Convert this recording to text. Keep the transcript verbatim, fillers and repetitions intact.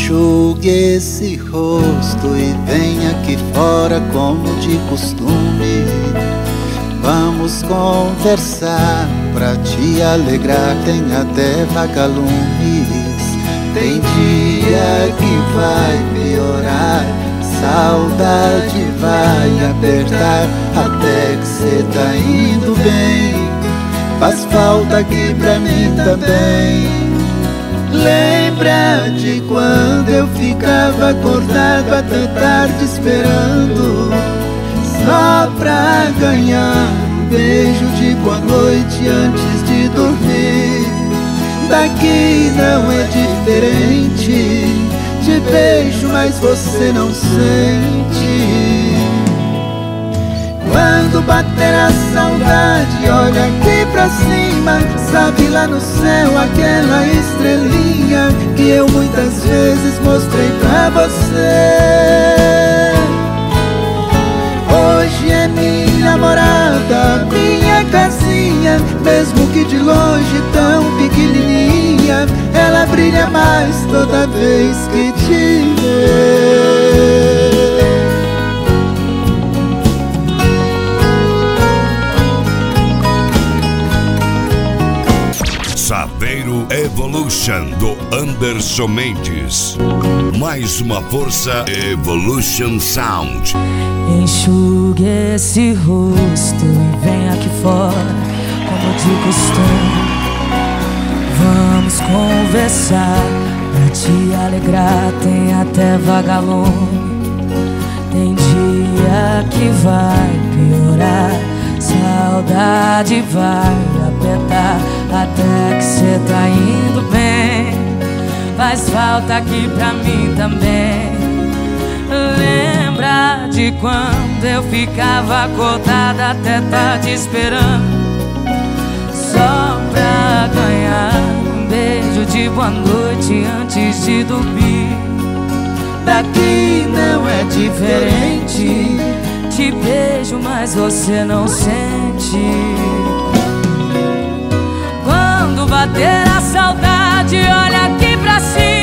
Enxugue esse rosto e vem aqui fora como de costume. Vamos conversar pra te alegrar, tem até vagalumes. Tem dia que vai piorar, saudade vai apertar, até que cê tá indo bem. Faz falta aqui pra mim também. Lembra de quando eu ficava acordado até tarde esperando, só pra ganhar um beijo de boa noite antes de dormir. Daqui não é diferente, te beijo mas você não sente. Quando bater a saudade, olha aqui pra cima, sabe lá no céu aquela estrelinha que eu muitas vezes mostrei pra você. Hoje é minha morada, minha casinha, mesmo que de longe tão pequenininha, ela brilha mais toda vez que te vê. Saveiro Evolution, do Anderson Mendes. Mais uma força, Evolution Sound. Enxugue esse rosto e vem aqui fora, como de costume. Vamos conversar pra te alegrar, tem até vagalume. Tem dia que vai piorar, saudade vai apertar, até que cê tá indo bem. Faz falta aqui pra mim também. Lembra de quando eu ficava acordada até tarde esperando, só pra ganhar um beijo de boa noite antes de dormir. Daqui não é diferente, te beijo mas você não sente. Quando bater a saudade, olha aqui pra cima,